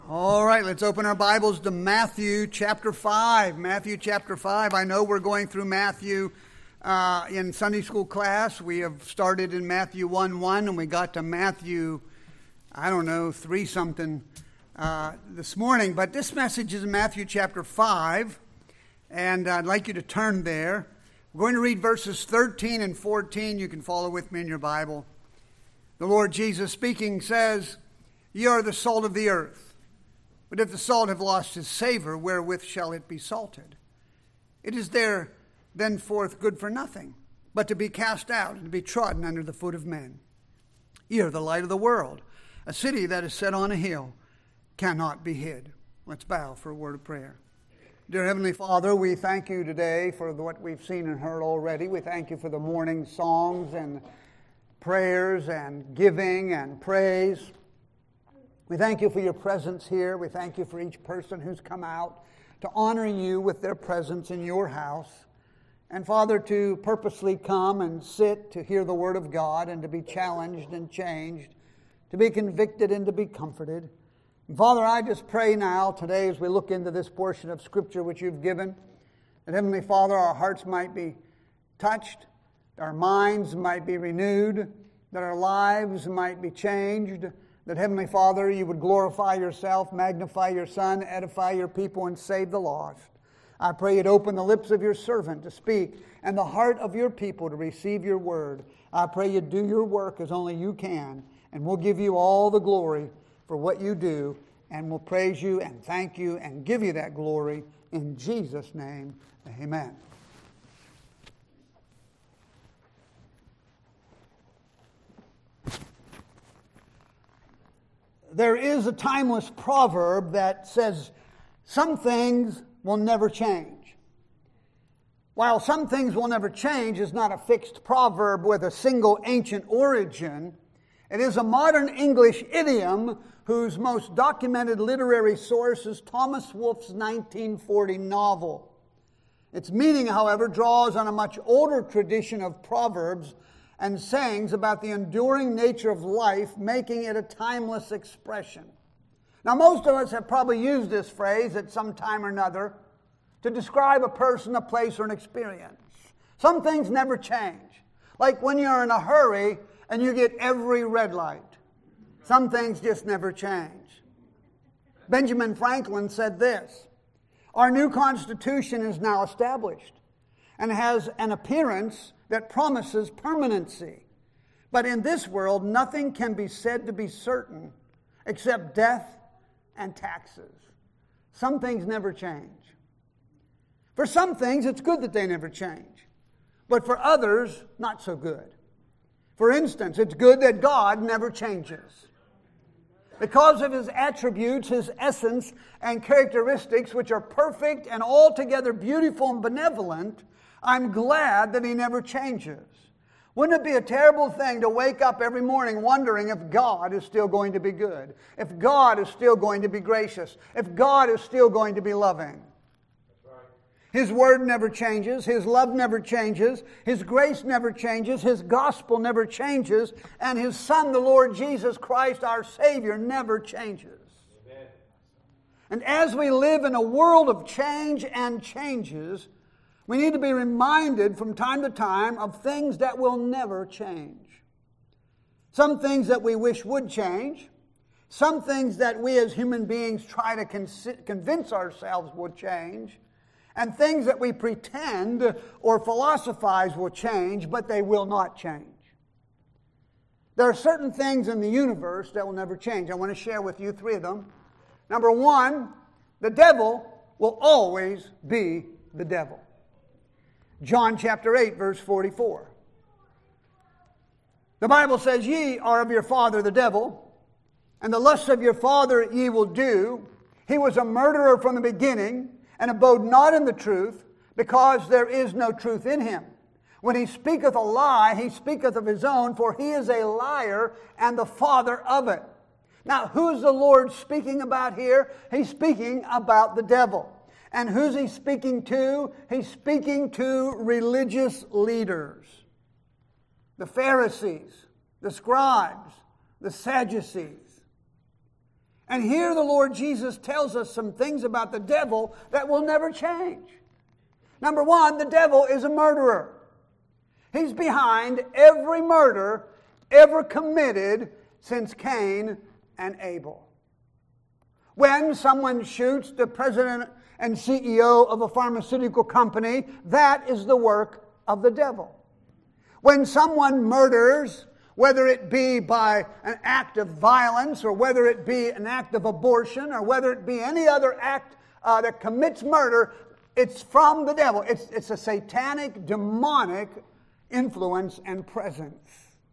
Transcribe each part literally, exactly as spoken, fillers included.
All right, let's open our Bibles to Matthew chapter five. Matthew chapter five. I know we're going through Matthew uh, in Sunday school class. We have started in Matthew one one, and we got to Matthew, I don't know, three something uh, this morning. But this message is in Matthew chapter five, and I'd like you to turn there. We're going to read verses thirteen and fourteen. You can follow with me in your Bible. The Lord Jesus speaking says, "Ye are the salt of the earth. But if the salt have lost his savor, wherewith shall it be salted? It is there thenceforth good for nothing, but to be cast out and to be trodden under the foot of men. Ye are the light of the world. A city that is set on a hill cannot be hid." Let's bow for a word of prayer. Dear Heavenly Father, we thank you today for what we've seen and heard already. We thank you for the morning songs and prayers and giving and praise. We thank you for your presence here. We thank you for each person who's come out to honor you with their presence in your house. And Father, to purposely come and sit to hear the word of God and to be challenged and changed, to be convicted and to be comforted. And Father, I just pray now today as we look into this portion of Scripture which you've given, that Heavenly Father, our hearts might be touched, our minds might be renewed, that our lives might be changed, that Heavenly Father, you would glorify yourself, magnify your Son, edify your people, and save the lost. I pray you'd open the lips of your servant to speak and the heart of your people to receive your word. I pray you'd do your work as only you can, and we'll give you all the glory for what you do, and we'll praise you and thank you and give you that glory in Jesus' name. Amen. There is a timeless proverb that says, some things will never change. While some things will never change is not a fixed proverb with a single ancient origin, it is a modern English idiom whose most documented literary source is Thomas Wolfe's nineteen forty novel. Its meaning, however, draws on a much older tradition of proverbs and sayings about the enduring nature of life, making it a timeless expression. Now, most of us have probably used this phrase at some time or another to describe a person, a place, or an experience. Some things never change. Like when you're in a hurry and you get every red light. Some things just never change. Benjamin Franklin said this, "Our new Constitution is now established and has an appearance that promises permanency. But in this world, nothing can be said to be certain except death and taxes." Some things never change. For some things, it's good that they never change. But for others, not so good. For instance, it's good that God never changes. Because of his attributes, his essence, and characteristics, which are perfect and altogether beautiful and benevolent, I'm glad that he never changes. Wouldn't it be a terrible thing to wake up every morning wondering if God is still going to be good, if God is still going to be gracious, if God is still going to be loving? That's right. His word never changes, his love never changes, his grace never changes, his gospel never changes, and his Son, the Lord Jesus Christ, our Savior, never changes. Amen. And as we live in a world of change and changes, we need to be reminded from time to time of things that will never change. Some things that we wish would change. Some things that we as human beings try to convince ourselves will change. And things that we pretend or philosophize will change, but they will not change. There are certain things in the universe that will never change. I want to share with you three of them. Number one, the devil will always be the devil. John chapter eight, verse forty-four. The Bible says, "Ye are of your father the devil, and the lusts of your father ye will do. He was a murderer from the beginning, and abode not in the truth, because there is no truth in him. When he speaketh a lie, he speaketh of his own, for he is a liar and the father of it." Now, who's the Lord speaking about here? He's speaking about the devil. And who's he speaking to? He's speaking to religious leaders. The Pharisees, the scribes, the Sadducees. And here the Lord Jesus tells us some things about the devil that will never change. Number one, the devil is a murderer. He's behind every murder ever committed since Cain and Abel. When someone shoots the president and C E O of a pharmaceutical company, that is the work of the devil. When someone murders, whether it be by an act of violence or whether it be an act of abortion or whether it be any other act uh, that commits murder, it's from the devil. It's, it's a satanic, demonic influence and presence.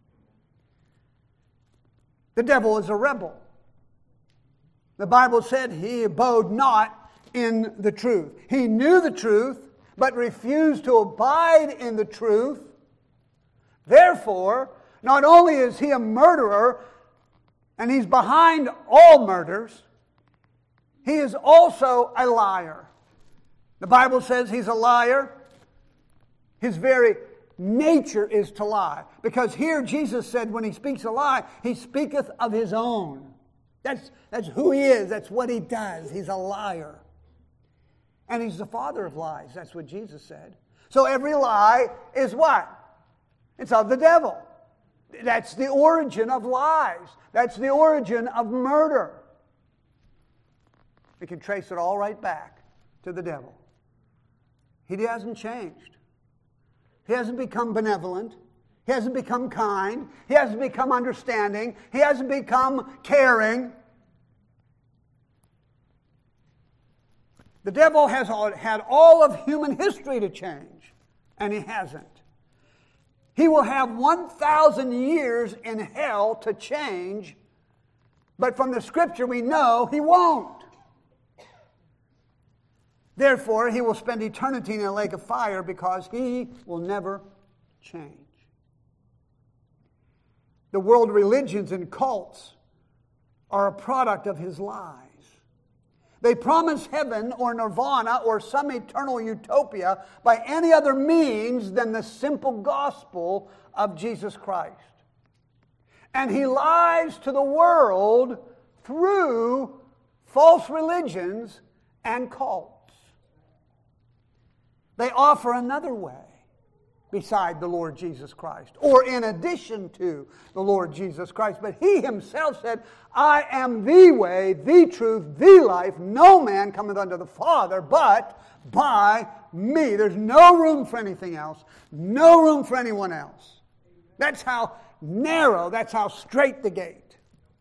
The devil is a rebel. The Bible said he abode not in the truth. He knew the truth, but refused to abide in the truth. Therefore, not only is he a murderer, and he's behind all murders, he is also a liar. The Bible says he's a liar. His very nature is to lie. Because here Jesus said when he speaks a lie, he speaketh of his own. That's, that's who he is. That's what he does. He's a liar. And he's the father of lies. That's what Jesus said. So every lie is what? It's of the devil. That's the origin of lies. That's the origin of murder. We can trace it all right back to the devil. He hasn't changed. He hasn't become benevolent. He hasn't become kind. He hasn't become understanding. He hasn't become caring. The devil has had all of human history to change, and he hasn't. He will have one thousand years in hell to change, but from the Scripture we know he won't. Therefore, he will spend eternity in a lake of fire because he will never change. The world religions and cults are a product of his lies. They promise heaven or nirvana or some eternal utopia by any other means than the simple gospel of Jesus Christ. And he lies to the world through false religions and cults. They offer another way beside the Lord Jesus Christ, or in addition to the Lord Jesus Christ. But he himself said, I am the way, the truth, the life. No man cometh unto the Father but by me. There's no room for anything else. No room for anyone else. That's how narrow, that's how straight the gate.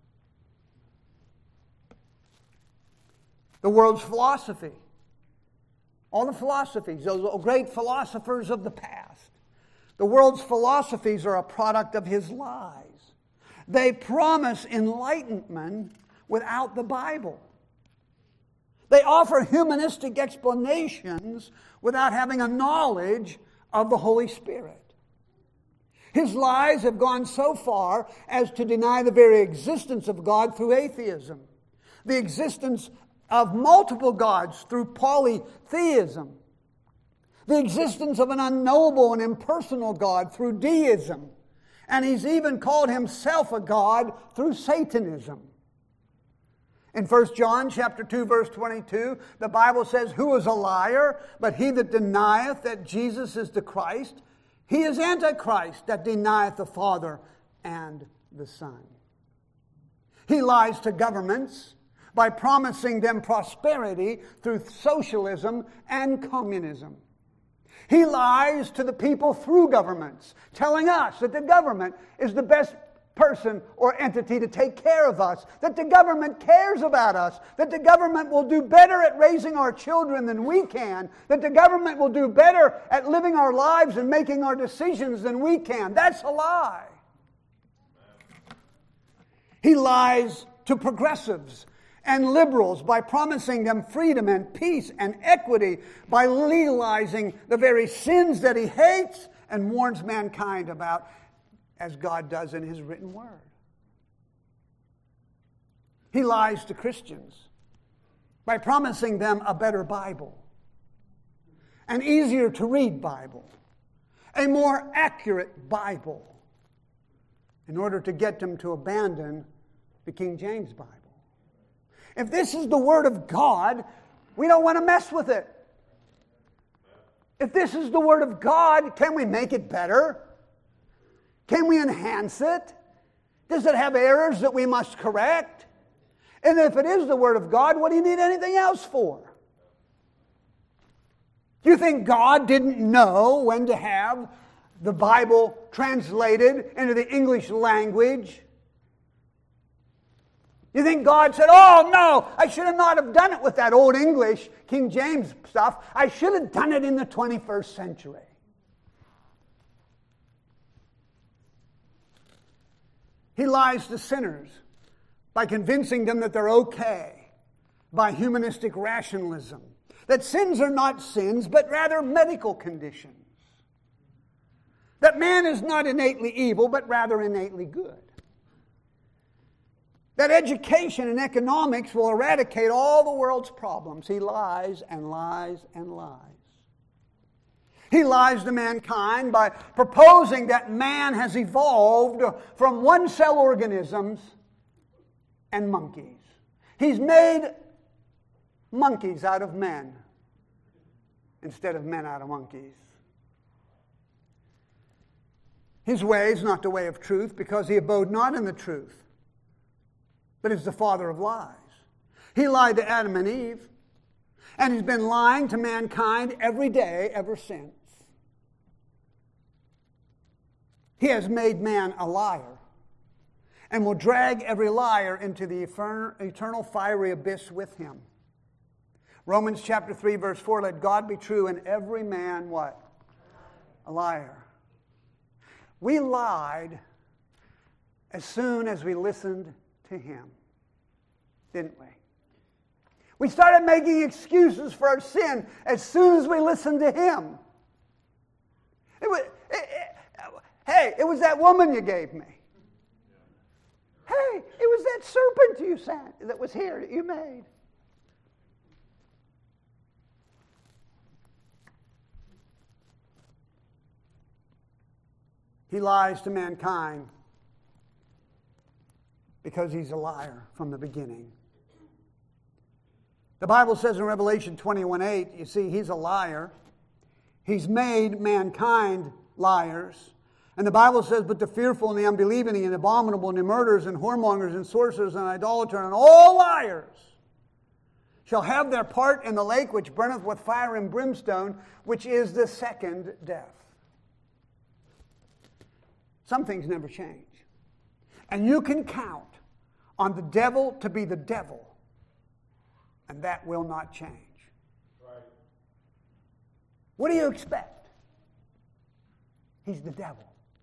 The world's philosophy. All the philosophies, those great philosophers of the past. The world's philosophies are a product of his lies. They promise enlightenment without the Bible. They offer humanistic explanations without having a knowledge of the Holy Spirit. His lies have gone so far as to deny the very existence of God through atheism, the existence of multiple gods through polytheism, the existence of an unknowable and impersonal God through deism, and he's even called himself a God through Satanism. In First John chapter two, verse twenty-two, the Bible says, who is a liar, but he that denieth that Jesus is the Christ? He is Antichrist that denieth the Father and the Son. He lies to governments by promising them prosperity through socialism and communism. He lies to the people through governments, telling us that the government is the best person or entity to take care of us, that the government cares about us, that the government will do better at raising our children than we can, that the government will do better at living our lives and making our decisions than we can. That's a lie. He lies to progressives and liberals by promising them freedom and peace and equity, by legalizing the very sins that he hates and warns mankind about, as God does in his written word. He lies to Christians by promising them a better Bible, an easier to read Bible, a more accurate Bible, in order to get them to abandon the King James Bible. If this is the Word of God, we don't want to mess with it. If this is the Word of God, can we make it better? Can we enhance it? Does it have errors that we must correct? And if it is the Word of God, what do you need anything else for? Do you think God didn't know when to have the Bible translated into the English language? You think God said, oh no, I should have not have done it with that old English, King James stuff. I should have done it in the twenty-first century. He lies to sinners by convincing them that they're okay, by humanistic rationalism. That sins are not sins, but rather medical conditions. That man is not innately evil, but rather innately good. That education and economics will eradicate all the world's problems. He lies and lies and lies. He lies to mankind by proposing that man has evolved from one-cell organisms and monkeys. He's made monkeys out of men instead of men out of monkeys. His way is not the way of truth, because he abode not in the truth, but is the father of lies. He lied to Adam and Eve, and he's been lying to mankind every day ever since. He has made man a liar, and will drag every liar into the eternal fiery abyss with him. Romans chapter three, verse four, let God be true and every man what? A liar. We lied as soon as we listened to him, didn't we? We started making excuses for our sin as soon as we listened to him. It was, it, it, hey, it was that woman you gave me. Hey, it was that serpent you sent that was here that you made. He lies to mankind because he's a liar from the beginning. The Bible says in Revelation twenty-one eight, you see, he's a liar. He's made mankind liars. And the Bible says, but the fearful and the unbelieving and the abominable and the murderers and whoremongers and sorcerers and idolaters and all liars shall have their part in the lake which burneth with fire and brimstone, which is the second death. Some things never change. And you can count on the devil to be the devil, and that will not change. Right. What do you expect? He's the devil.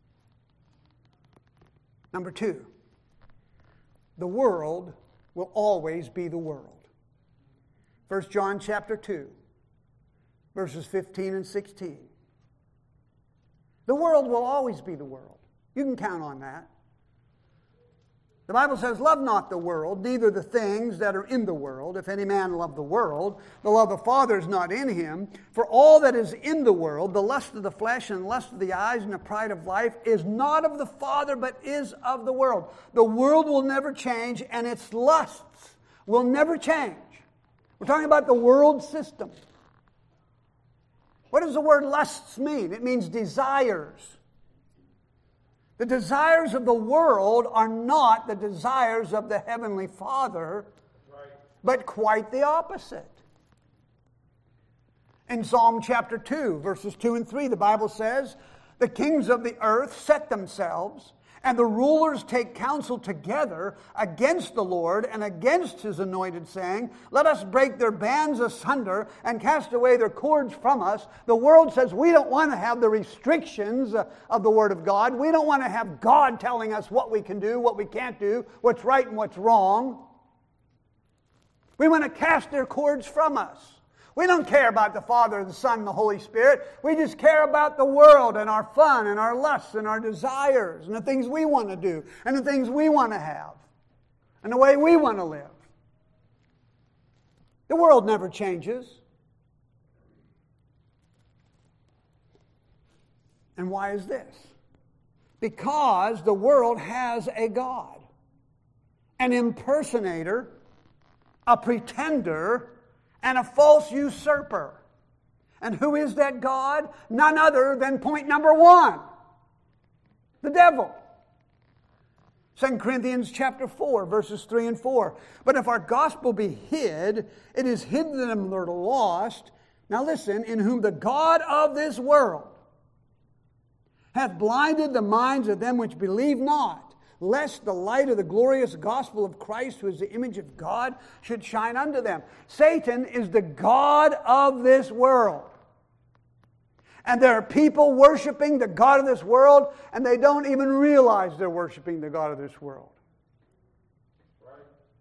Number two, the world will always be the world. First John chapter two, verses fifteen and sixteen. The world will always be the world. You can count on that. The Bible says, love not the world, neither the things that are in the world. If any man love the world, the love of the Father is not in him. For all that is in the world, the lust of the flesh and the lust of the eyes and the pride of life, is not of the Father, but is of the world. The world will never change, and its lusts will never change. We're talking about the world system. What does the word lusts mean? It means desires. The desires of the world are not the desires of the Heavenly Father, right, but quite the opposite. In Psalm chapter two, verses two and three, the Bible says, the kings of the earth set themselves, and the rulers take counsel together against the Lord and against his anointed, saying, let us break their bands asunder and cast away their cords from us. The world says we don't want to have the restrictions of the Word of God. We don't want to have God telling us what we can do, what we can't do, what's right and what's wrong. We want to cast their cords from us. We don't care about the Father, the Son, and the Holy Spirit. We just care about the world and our fun and our lusts and our desires and the things we want to do and the things we want to have and the way we want to live. The world never changes. And why is this? Because the world has a God, an impersonator a pretender, and a false usurper. And who is that God? None other than point number one, the devil. Second Corinthians chapter four, verses three and four. But if our gospel be hid, it is hid in them that are lost. Now listen, in whom the God of this world hath blinded the minds of them which believe not, lest the light of the glorious gospel of Christ, who is the image of God, should shine unto them. Satan is the God of this world. And there are people worshiping the God of this world, and they don't even realize they're worshiping the God of this world. Right.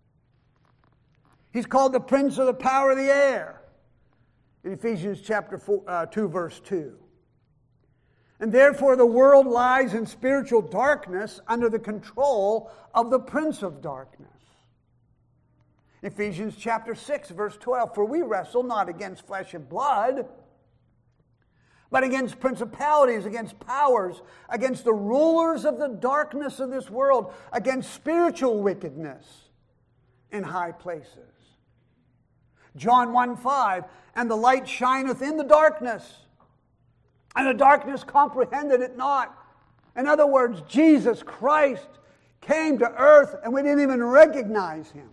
He's called the prince of the power of the air in Ephesians chapter four, uh, two, verse two. And therefore the world lies in spiritual darkness under the control of the prince of darkness. Ephesians chapter six, verse twelve. For we wrestle not against flesh and blood, but against principalities, against powers, against the rulers of the darkness of this world, against spiritual wickedness in high places. John one five, and the light shineth in the darkness, and the darkness comprehended it not. In other words, Jesus Christ came to earth and we didn't even recognize him.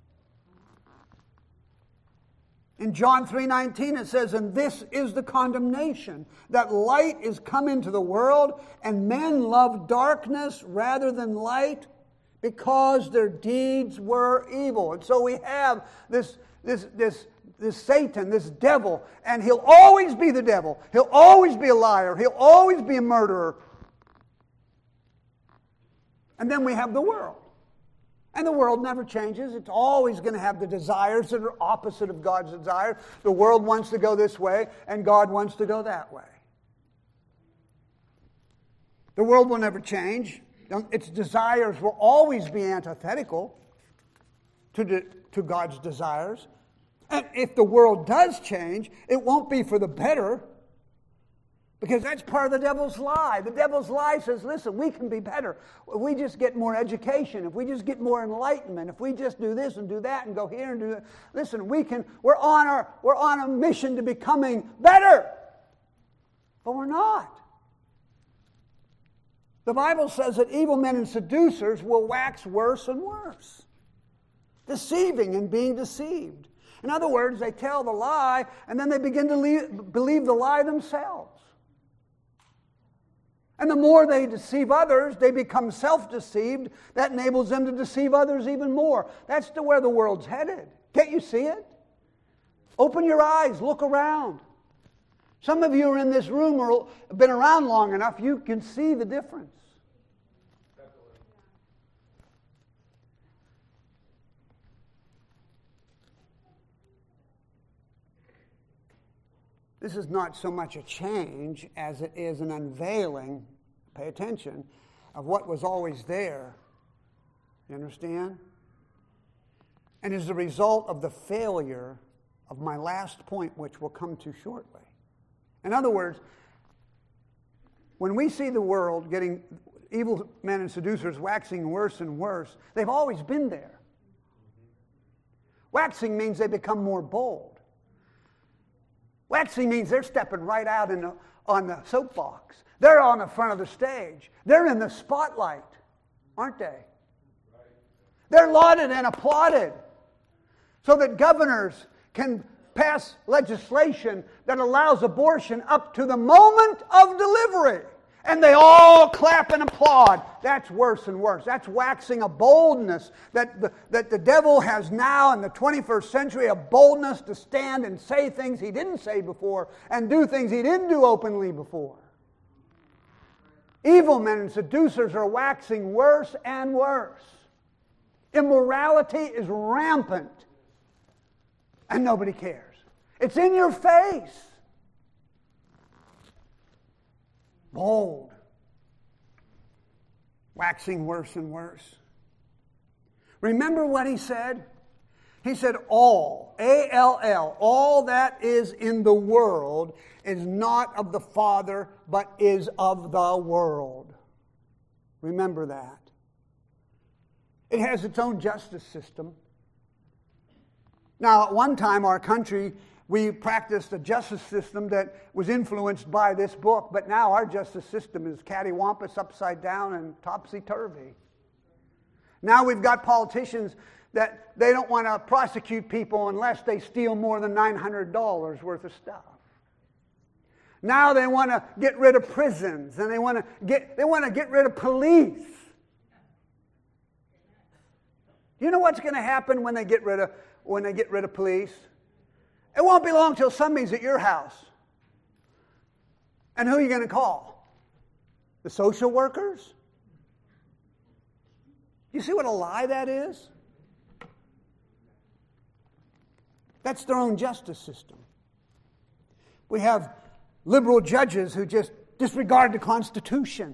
In John three nineteen it says, and this is the condemnation, that light is come into the world, and men love darkness rather than light, because their deeds were evil. And so we have this, this, this, this Satan, this devil, and he'll always be the devil. He'll always be a liar. He'll always be a murderer. And then we have the world. And the world never changes. It's always going to have the desires that are opposite of God's desires. The world wants to go this way, and God wants to go that way. The world will never change. Its desires will always be antithetical to, the, to God's desires. And if the world does change, it won't be for the better, because that's part of the devil's lie. The devil's lie says, listen, we can be better. If we just get more education, if we just get more enlightenment, if we just do this and do that and go here and do that. Listen, we can, we're on our, we're on a mission to becoming better. But we're not. The Bible says that evil men and seducers will wax worse and worse, deceiving and being deceived. In other words, they tell the lie and then they begin to leave, believe the lie themselves. And the more they deceive others, they become self-deceived. That enables them to deceive others even more. That's to where the world's headed. Can't you see it? Open your eyes, look around. Some of you are in this room or have been around long enough, you can see the difference. This is not so much a change as it is an unveiling, pay attention, of what was always there. You understand? And is the result of the failure of my last point, which we'll come to shortly. In other words, when we see the world getting, evil men and seducers waxing worse and worse, they've always been there. Waxing means they become more bold. Waxing means they're stepping right out in the, on the soapbox. They're on the front of the stage. They're in the spotlight, aren't they? They're lauded and applauded so that governors can pass legislation that allows abortion up to the moment of delivery. And they all clap and applaud. That's worse and worse. That's waxing a boldness that the, that the devil has now in the twenty-first century, a boldness to stand and say things he didn't say before and do things he didn't do openly before. Evil men and seducers are waxing worse and worse. Immorality is rampant and nobody cares. It's in your face. Bold, waxing worse and worse. Remember what he said? He said, all, A L L, all that is in the world is not of the Father, but is of the world. Remember that. It has its own justice system. Now, at one time, our country, we practiced a justice system that was influenced by this book, but now our justice system is cattywampus, upside down, and topsy-turvy. Now we've got politicians that they don't want to prosecute people unless they steal more than nine hundred dollars worth of stuff. Now they want to get rid of prisons, and they want to get they want to get rid of police. You know what's going to happen when they get rid of when they get rid of police? It won't be long till somebody's at your house. And who are you going to call? The social workers? You see what a lie that is? That's their own justice system. We have liberal judges who just disregard the Constitution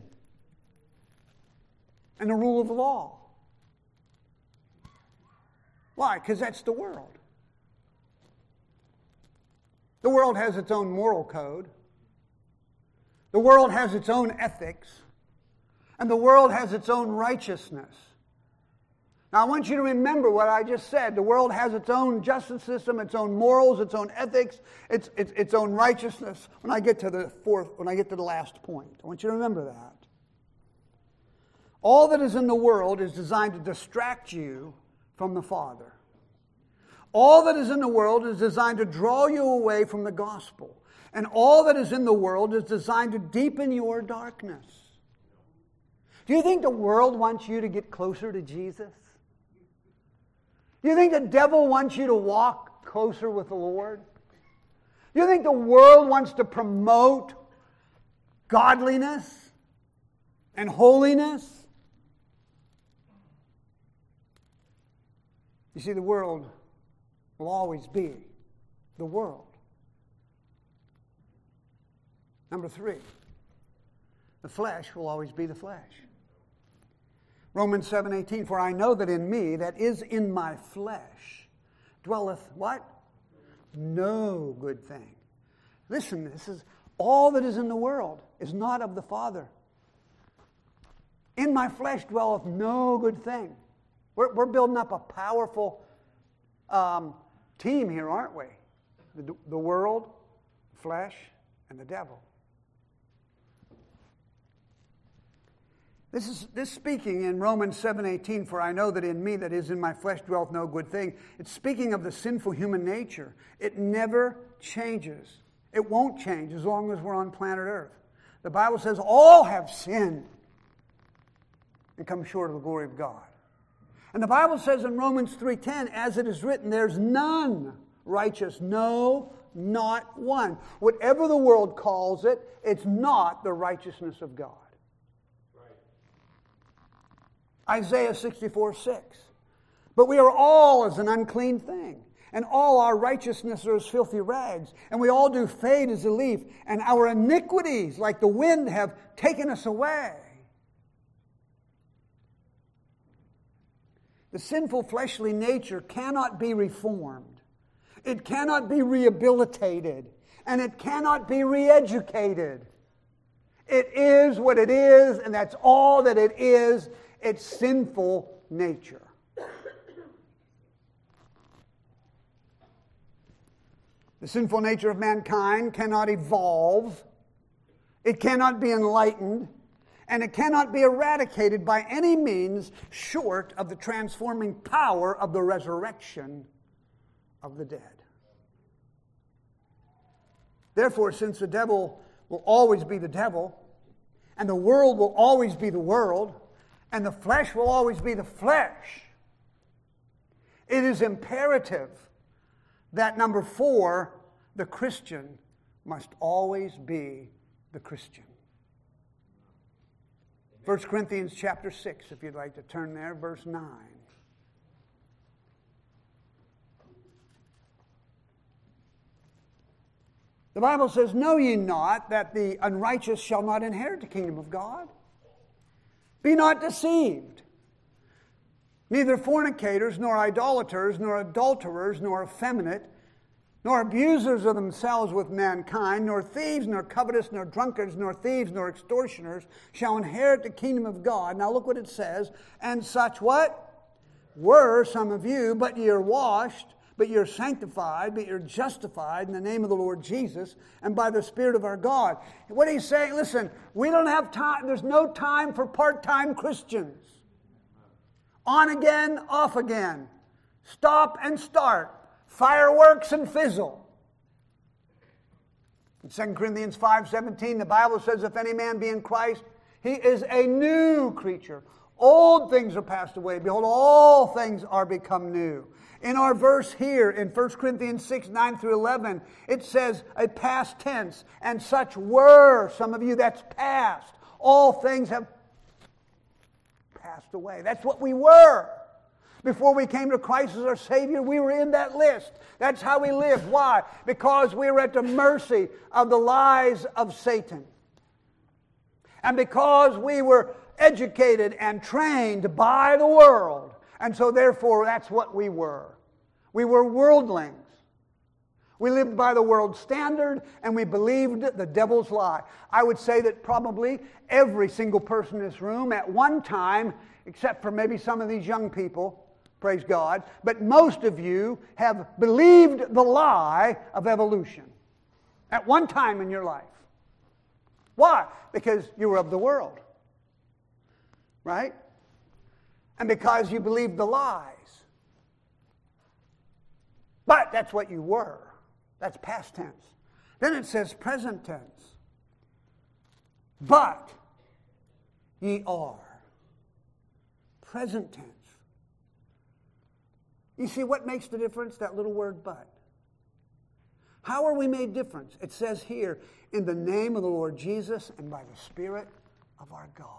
and the rule of law. Why? Because that's the world. The world has its own moral code. The world has its own ethics. And the world has its own righteousness. Now, I want you to remember what I just said. The world has its own justice system, its own morals, its own ethics, its, its, its own righteousness. When I get to the fourth, when I get to the last point, I want you to remember that. All that is in the world is designed to distract you from the Father. All that is in the world is designed to draw you away from the gospel. And all that is in the world is designed to deepen your darkness. Do you think the world wants you to get closer to Jesus? Do you think the devil wants you to walk closer with the Lord? Do you think the world wants to promote godliness and holiness? You see, the world will always be the world. Number three, the flesh will always be the flesh. Romans seven eighteen, for I know that in me, that is in my flesh, dwelleth what? No good thing. Listen, this is all that is in the world is not of the Father. In my flesh dwelleth no good thing. We're, we're building up a powerful um, team here, aren't we? The, the world, flesh, and the devil. This is this speaking in Romans seven eighteen, for I know that in me, that is in my flesh, dwelleth no good thing. It's speaking of the sinful human nature. It never changes. It won't change as long as we're on planet Earth. The Bible says all have sinned and come short of the glory of God. And the Bible says in Romans three ten, as it is written, there's none righteous, no, not one. Whatever the world calls it, it's not the righteousness of God. Isaiah sixty-four six. But we are all as an unclean thing, and all our righteousness are as filthy rags, and we all do fade as a leaf, and our iniquities, like the wind, have taken us away. The sinful fleshly nature cannot be reformed. It cannot be rehabilitated, and it cannot be re-educated. It is what it is, and that's all that it is. It's sinful nature. The sinful nature of mankind cannot evolve. It cannot be enlightened. And it cannot be eradicated by any means short of the transforming power of the resurrection of the dead. Therefore, since the devil will always be the devil, and the world will always be the world, and the flesh will always be the flesh, it is imperative that, number four, the Christian must always be the Christian. First Corinthians chapter six, if you'd like to turn there, verse nine. The Bible says, know ye not that the unrighteous shall not inherit the kingdom of God? Be not deceived. Neither fornicators, nor idolaters, nor adulterers, nor effeminate, nor abusers of themselves with mankind, nor thieves, nor covetous, nor drunkards, nor thieves, nor extortioners shall inherit the kingdom of God. Now look what it says. And such what? Were some of you, but ye are washed, but you're sanctified, but you're justified in the name of the Lord Jesus and by the Spirit of our God. What he's saying, listen, we don't have time, there's no time for part-time Christians. On again, off again. Stop and start. Fireworks and fizzle. In Second Corinthians five seventeen, the Bible says, if any man be in Christ, he is a new creature. Old things are passed away. Behold, all things are become new. In our verse here, in First Corinthians six, nine through eleven, it says a past tense, and such were. Some of you, that's past. All things have passed away. That's what we were. Before we came to Christ as our Savior, we were in that list. That's how we lived. Why? Because we were at the mercy of the lies of Satan. And because we were educated and trained by the world. And so therefore, that's what we were. We were worldlings. We lived by the world's standard, and we believed the devil's lie. I would say that probably every single person in this room at one time, except for maybe some of these young people, praise God, but most of you have believed the lie of evolution at one time in your life. Why? Because you were of the world. Right? And because you believed the lies. But that's what you were. That's past tense. Then it says present tense. But ye are. Present tense. You see what makes the difference? That little word but. How are we made different? It says here, in the name of the Lord Jesus and by the Spirit of our God.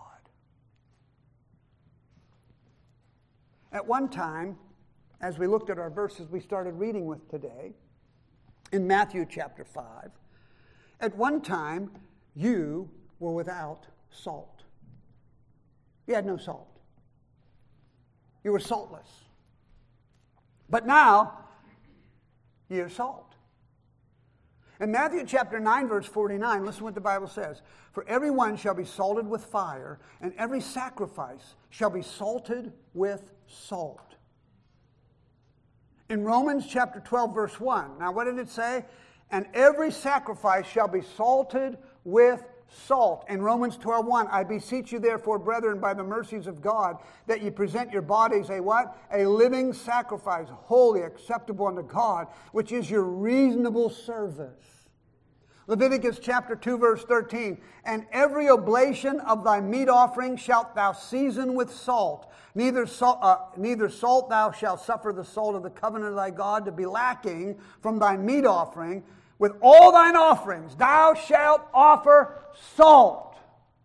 At one time, as we looked at our verses we started reading with today, in Matthew chapter five, at one time, you were without salt. You had no salt. You were saltless. But now, you're salt. In Matthew chapter nine, verse forty-nine, listen what the Bible says. For everyone shall be salted with fire, and every sacrifice shall be salted with salt. In Romans chapter twelve, verse one, now what did it say? And every sacrifice shall be salted with salt. In Romans twelve, one, I beseech you therefore, brethren, by the mercies of God, that ye present your bodies a what? A living sacrifice, holy, acceptable unto God, which is your reasonable service. Leviticus chapter two, verse thirteen, and every oblation of thy meat offering shalt thou season with salt. Neither salt, uh, neither salt thou shalt suffer the salt of the covenant of thy God to be lacking from thy meat offering. With all thine offerings thou shalt offer salt.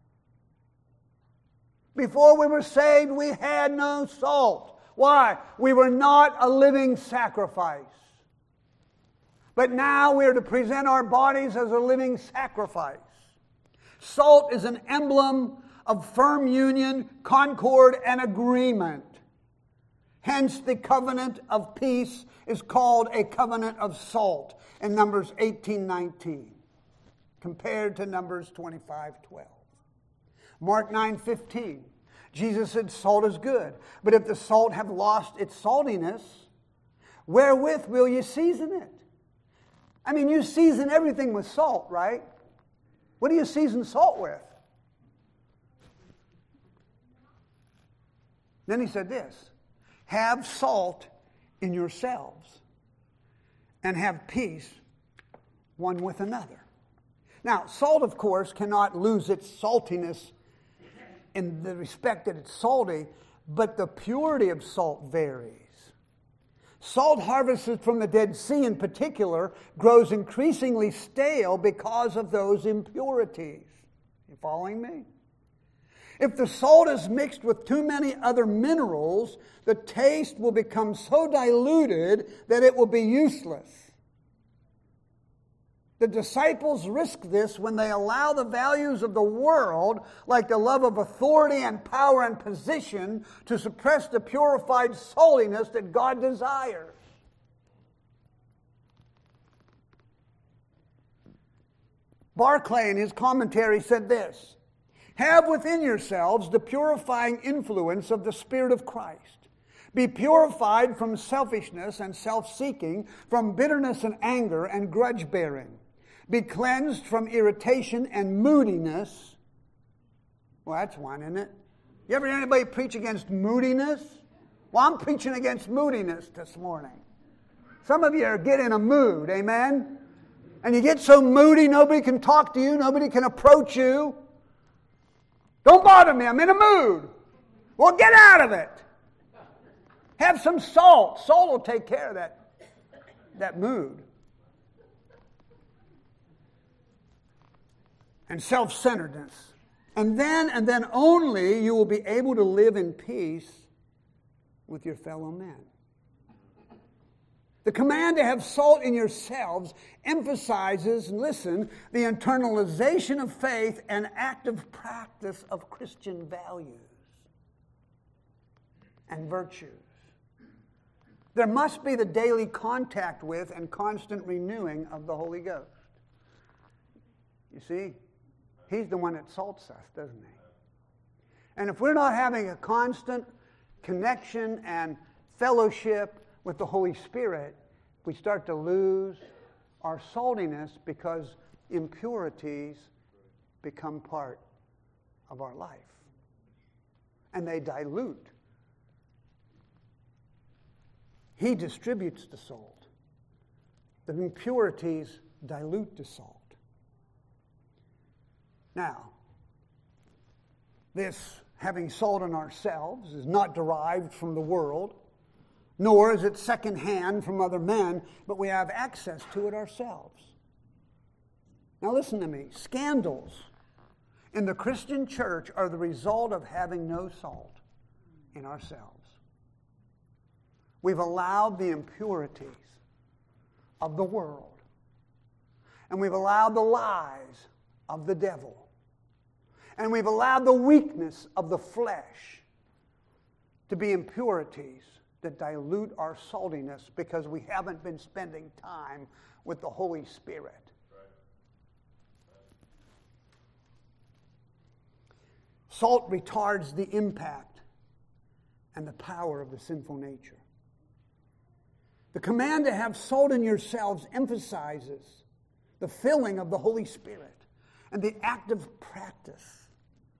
Before we were saved, we had no salt. Why? We were not a living sacrifice. But now we are to present our bodies as a living sacrifice. Salt is an emblem of firm union, concord, and agreement. Hence, the covenant of peace is called a covenant of salt in Numbers eighteen nineteen, compared to Numbers twenty-five twelve. Mark nine fifteen, Jesus said, salt is good, but if the salt have lost its saltiness, wherewith will you season it? I mean, you season everything with salt, right? What do you season salt with? Then he said this, have salt in yourselves and have peace one with another. Now, salt, of course, cannot lose its saltiness in the respect that it's salty, but the purity of salt varies. Salt harvested from the Dead Sea in particular grows increasingly stale because of those impurities. You following me? If the salt is mixed with too many other minerals, the taste will become so diluted that it will be useless. The disciples risk this when they allow the values of the world, like the love of authority and power and position, to suppress the purified saltiness that God desires. Barclay in his commentary said this, have within yourselves the purifying influence of the Spirit of Christ. Be purified from selfishness and self-seeking, from bitterness and anger and grudge-bearing. Be cleansed from irritation and moodiness. Well, that's one, isn't it? You ever hear anybody preach against moodiness? Well, I'm preaching against moodiness this morning. Some of you are getting in a mood, amen? And you get so moody, nobody can talk to you, nobody can approach you. Don't bother me, I'm in a mood. Well, get out of it. Have some salt. Salt will take care of that, that mood. And self-centeredness. And then, and then only, you will be able to live in peace with your fellow men. The command to have salt in yourselves emphasizes, listen, the internalization of faith and active practice of Christian values and virtues. There must be the daily contact with and constant renewing of the Holy Ghost. You see, He's the one that salts us, doesn't He? And if we're not having a constant connection and fellowship with the Holy Spirit, we start to lose our saltiness because impurities become part of our life. And they dilute. He distributes the salt. The impurities dilute the salt. Now, this having salt in ourselves is not derived from the world, nor is it secondhand from other men, but we have access to it ourselves. Now listen to me. Scandals in the Christian church are the result of having no salt in ourselves. We've allowed the impurities of the world, and we've allowed the lies of the devil, and we've allowed the weakness of the flesh to be impurities that dilute our saltiness because we haven't been spending time with the Holy Spirit. Right. Salt retards the impact and the power of the sinful nature. The command to have salt in yourselves emphasizes the filling of the Holy Spirit and the active practice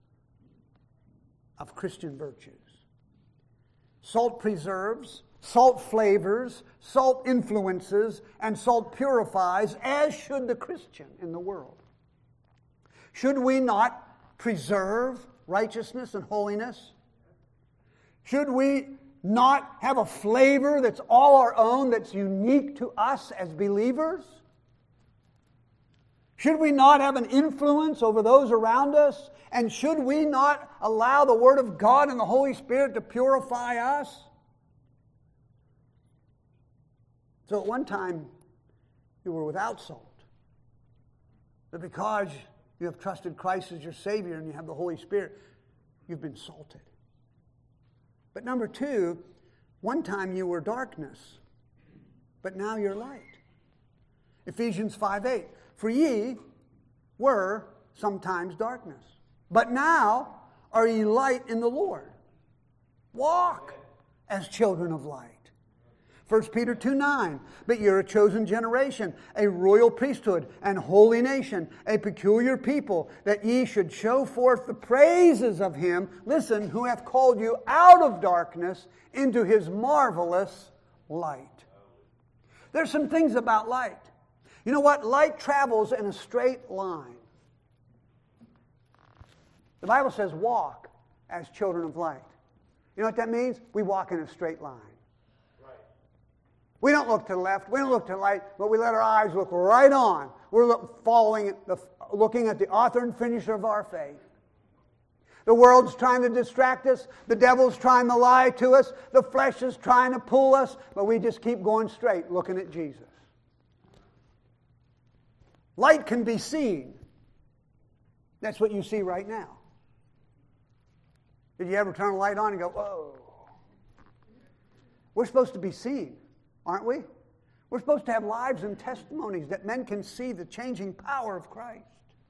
of Christian virtues. Salt preserves, salt flavors, salt influences, and salt purifies, as should the Christian in the world. Should we not preserve righteousness and holiness? Should we not have a flavor that's all our own, that's unique to us as believers? Should we not have an influence over those around us? And should we not allow the Word of God and the Holy Spirit to purify us? So at one time, you were without salt. But because you have trusted Christ as your Savior and you have the Holy Spirit, you've been salted. But number two, one time you were darkness, but now you're light. Ephesians five eight. For ye were sometimes darkness, but now are ye light in the Lord. Walk as children of light. First Peter two nine. But you're a chosen generation, a royal priesthood, and holy nation, a peculiar people, that ye should show forth the praises of Him, listen, who hath called you out of darkness into His marvelous light. There's some things about light. You know what? Light travels in a straight line. The Bible says walk as children of light. You know what that means? We walk in a straight line. Right. We don't look to the left, we don't look to the right, but we let our eyes look right on. We're look, following the, looking at the author and finisher of our faith. The world's trying to distract us. The devil's trying to lie to us. The flesh is trying to pull us, but we just keep going straight, looking at Jesus. Light can be seen. That's what you see right now. Did you ever turn a light on and go, whoa? We're supposed to be seen, aren't we? We're supposed to have lives and testimonies that men can see the changing power of Christ.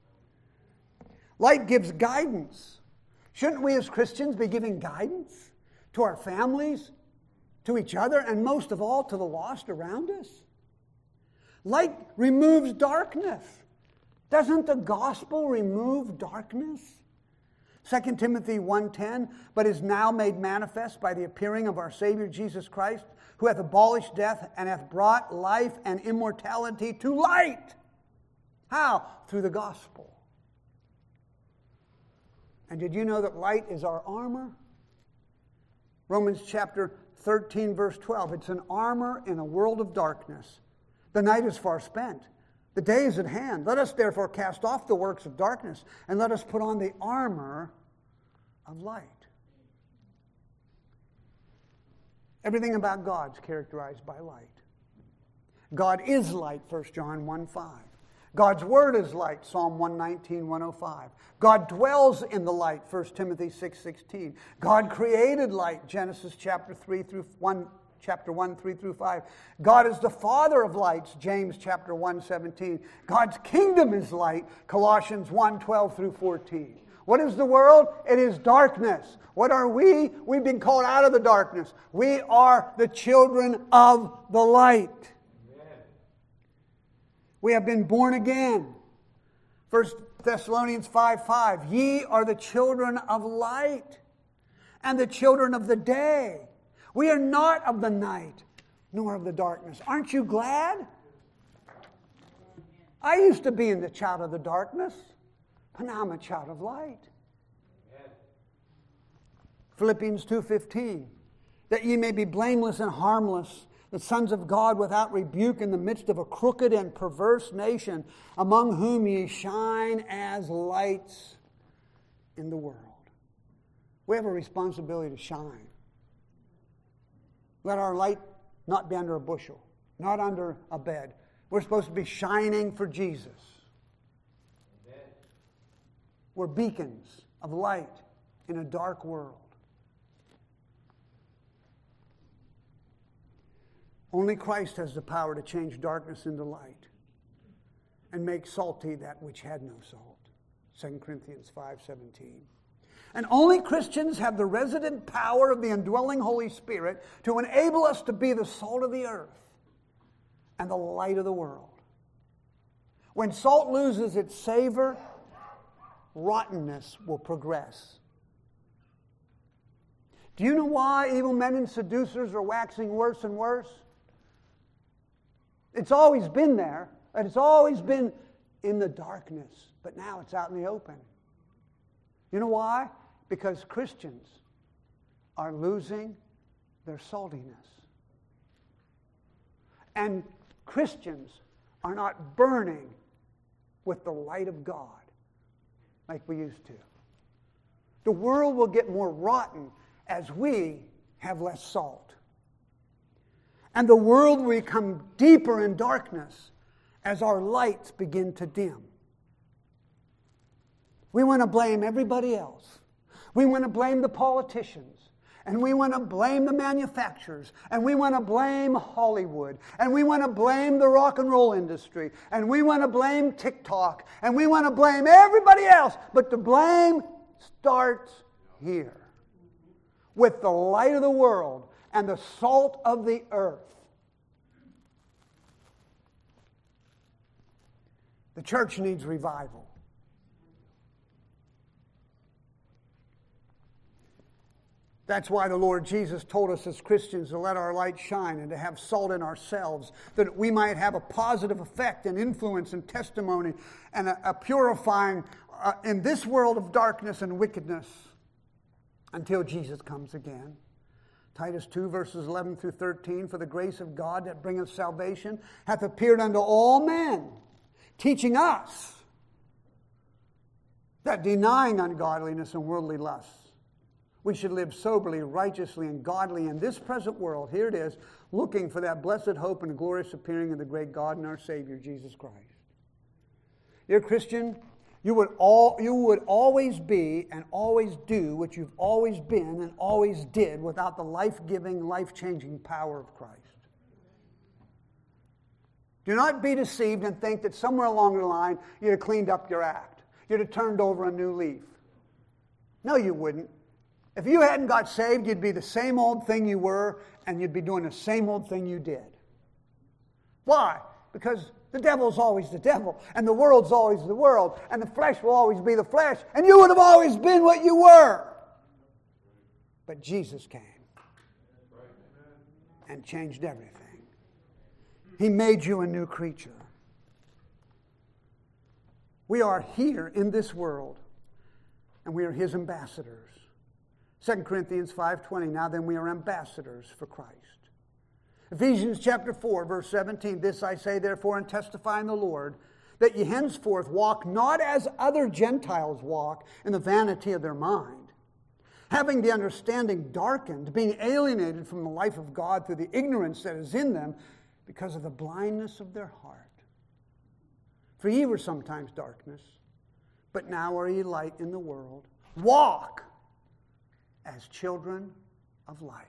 Light gives guidance. Shouldn't we as Christians be giving guidance to our families, to each other, and most of all to the lost around us. Light removes darkness. Doesn't the gospel remove darkness? Second Timothy one ten, but is now made manifest by the appearing of our Savior Jesus Christ, who hath abolished death and hath brought life and immortality to light. How? Through the gospel. And did you know that light is our armor? Romans chapter thirteen, verse twelve. It's an armor in a world of darkness. The night is far spent. The day is at hand. Let us therefore cast off the works of darkness, and let us put on the armor of light. Everything about God is characterized by light. God is light, First John one five. God's word is light, Psalm one nineteen, one oh five. God dwells in the light, First Timothy six sixteen. God created light, Genesis chapter three through one, chapter one, three through five. God is the Father of lights, James chapter one seventeen. God's kingdom is light, Colossians one twelve through fourteen. What is the world? It is darkness. What are we? We've been called out of the darkness. We are the children of the light. We have been born again. First Thessalonians five five. Ye are the children of light and the children of the day. We are not of the night, nor of the darkness. Aren't you glad? I used to be in the child of the darkness, but now I'm a child of light. Philippians two fifteen. That ye may be blameless and harmless, the sons of God without rebuke in the midst of a crooked and perverse nation, among whom ye shine as lights in the world. We have a responsibility to shine. Let our light not be under a bushel, not under a bed. We're supposed to be shining for Jesus. Amen. We're beacons of light in a dark world. Only Christ has the power to change darkness into light and make salty that which had no salt. Second Corinthians five seventeen. And only Christians have the resident power of the indwelling Holy Spirit to enable us to be the salt of the earth and the light of the world. When salt loses its savor, rottenness will progress. Do you know why evil men and seducers are waxing worse and worse? It's always been there, and it's always been in the darkness, but now it's out in the open. You know why? Because Christians are losing their saltiness. And Christians are not burning with the light of God like we used to. The world will get more rotten as we have less salt. And the world will become deeper in darkness as our lights begin to dim. We want to blame everybody else. We want to blame the politicians. And we want to blame the manufacturers. And we want to blame Hollywood. And we want to blame the rock and roll industry. And we want to blame TikTok. And we want to blame everybody else. But the blame starts here. With the light of the world and the salt of the earth. The church needs revival. That's why the Lord Jesus told us as Christians to let our light shine and to have salt in ourselves, that we might have a positive effect and influence and testimony and a, a purifying uh, in this world of darkness and wickedness until Jesus comes again. Titus two, verses eleven through thirteen, for the grace of God that bringeth salvation hath appeared unto all men, teaching us that denying ungodliness and worldly lusts, we should live soberly, righteously, and godly in this present world. Here it is, looking for that blessed hope and glorious appearing of the great God and our Savior, Jesus Christ. Dear Christian, you would all you would always be and always do what you've always been and always did without the life-giving, life-changing power of Christ. Do not be deceived and think that somewhere along the line you'd have cleaned up your act. You'd have turned over a new leaf. No, you wouldn't. If you hadn't got saved, you'd be the same old thing you were, and you'd be doing the same old thing you did. Why? Because the devil's always the devil, and the world's always the world, and the flesh will always be the flesh, and you would have always been what you were. But Jesus came and changed everything. He made you a new creature. We are here in this world, and we are His ambassadors. Second Corinthians five twenty, now then we are ambassadors for Christ. Ephesians chapter four, verse seventeen, this I say therefore and testify in the Lord, that ye henceforth walk not as other Gentiles walk in the vanity of their mind, having the understanding darkened, being alienated from the life of God through the ignorance that is in them, because of the blindness of their heart. For ye were sometimes darkness, but now are ye light in the world. Walk as children of light.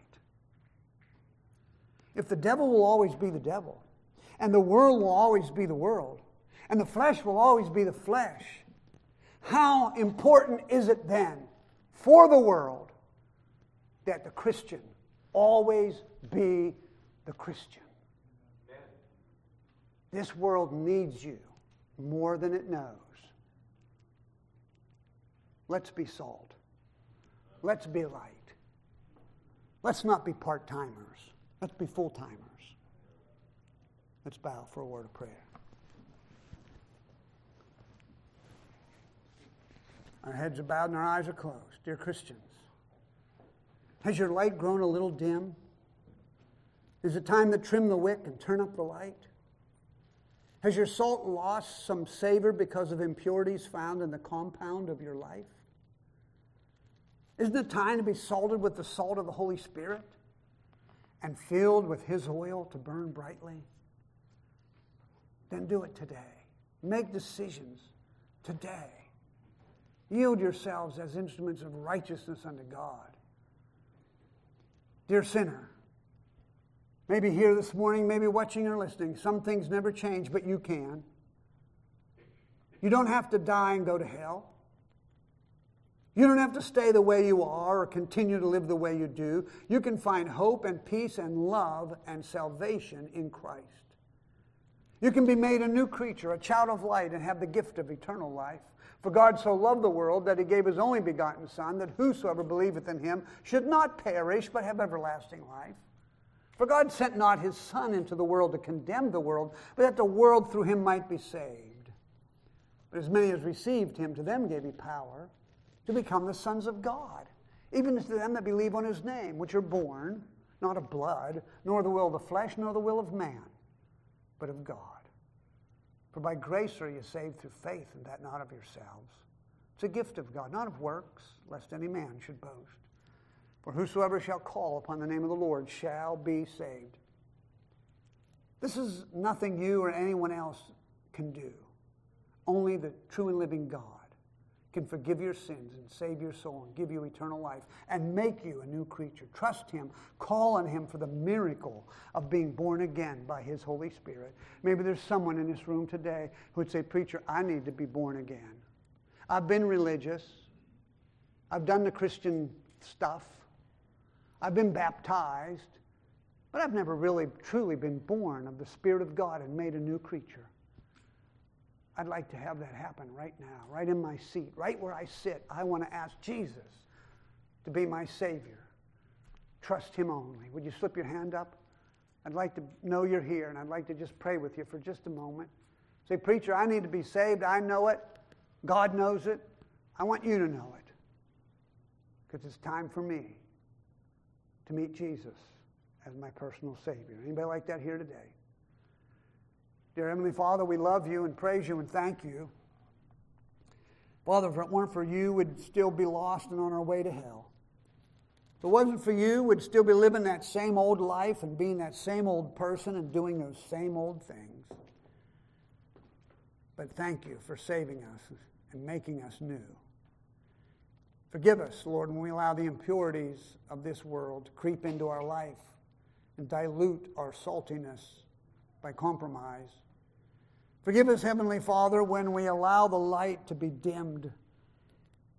If the devil will always be the devil, and the world will always be the world, and the flesh will always be the flesh, how important is it then for the world that the Christian always be the Christian? Amen. This world needs you more than it knows. Let's be salt. Let's be light. Let's not be part-timers. Let's be full-timers. Let's bow for a word of prayer. Our heads are bowed and our eyes are closed. Dear Christians, has your light grown a little dim? Is it time to trim the wick and turn up the light? Has your salt lost some savor because of impurities found in the compound of your life? Isn't it time to be salted with the salt of the Holy Spirit and filled with His oil to burn brightly? Then do it today. Make decisions today. Yield yourselves as instruments of righteousness unto God. Dear sinner, maybe here this morning, maybe watching or listening, some things never change, but you can. You don't have to die and go to hell. You don't have to stay the way you are or continue to live the way you do. You can find hope and peace and love and salvation in Christ. You can be made a new creature, a child of light, and have the gift of eternal life. For God so loved the world that He gave His only begotten Son, that whosoever believeth in Him should not perish, but have everlasting life. For God sent not His Son into the world to condemn the world, but that the world through Him might be saved. But as many as received Him, to them gave He power to become the sons of God, even to them that believe on His name, which are born, not of blood, nor the will of the flesh, nor the will of man, but of God. For by grace are you saved through faith, and that not of yourselves. It's a gift of God, not of works, lest any man should boast. For whosoever shall call upon the name of the Lord shall be saved. This is nothing you or anyone else can do. Only the true and living God can forgive your sins and save your soul and give you eternal life and make you a new creature. Trust Him. Call on Him for the miracle of being born again by His Holy Spirit. Maybe there's someone in this room today who would say, preacher, I need to be born again. I've been religious. I've done the Christian stuff. I've been baptized. But I've never really truly been born of the Spirit of God and made a new creature. I'd like to have that happen right now, right in my seat, right where I sit. I want to ask Jesus to be my Savior. Trust Him only. Would you slip your hand up? I'd like to know you're here, and I'd like to just pray with you for just a moment. Say, preacher, I need to be saved. I know it. God knows it. I want you to know it. Because it's time for me to meet Jesus as my personal Savior. Anybody like that here today? Dear Heavenly Father, we love you and praise you and thank you. Father, if it weren't for you, we'd still be lost and on our way to hell. If it wasn't for you, we'd still be living that same old life and being that same old person and doing those same old things. But thank you for saving us and making us new. Forgive us, Lord, when we allow the impurities of this world to creep into our life and dilute our saltiness by compromise. Forgive us, Heavenly Father, when we allow the light to be dimmed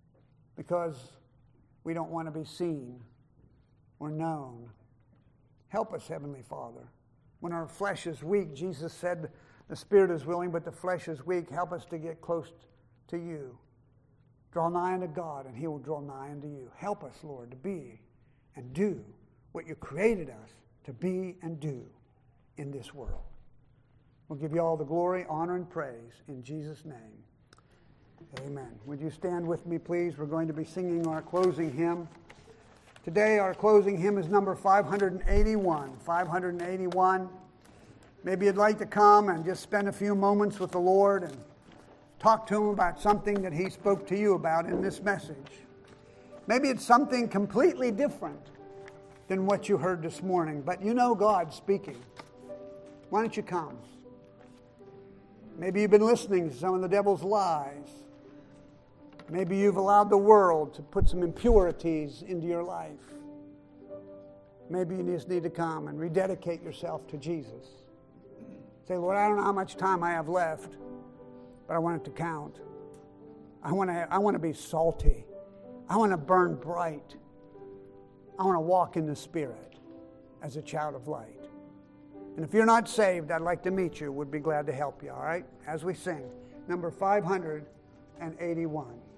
because we don't want to be seen or known. Help us, Heavenly Father. When our flesh is weak, Jesus said the spirit is willing, but the flesh is weak. Help us to get close to you. Draw nigh unto God, and he will draw nigh unto you. Help us, Lord, to be and do what you created us to be and do in this world. We'll give you all the glory, honor, and praise in Jesus' name. Amen. Would you stand with me, please? We're going to be singing our closing hymn. Today, our closing hymn is number five eighty-one. five eighty-one. Maybe you'd like to come and just spend a few moments with the Lord and talk to him about something that he spoke to you about in this message. Maybe it's something completely different than what you heard this morning, but you know God's speaking. Why don't you come? Maybe you've been listening to some of the devil's lies. Maybe you've allowed the world to put some impurities into your life. Maybe you just need to come and rededicate yourself to Jesus. Say, Lord, I don't know how much time I have left, but I want it to count. I want to, I want to be salty. I want to burn bright. I want to walk in the Spirit as a child of light. And if you're not saved, I'd like to meet you. Would be glad to help you, all right? As we sing, number five eighty-one.